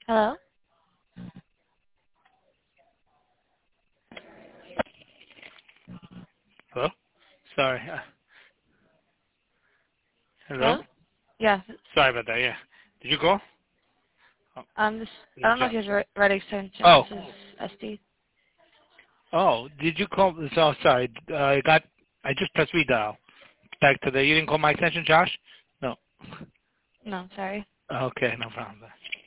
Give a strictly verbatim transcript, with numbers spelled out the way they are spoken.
Hello? Hello? Sorry. Uh, hello? Hello? Yeah. Sorry about that, yeah. Did you call? Oh, Um, this, this I is don't know if Josh. you have the right, right extension. Oh, This is S D. oh, did you call? So, sorry. Uh, I got, I just pressed redial. Back to the, you didn't call my extension, Josh? No. No, sorry. Okay, no problem.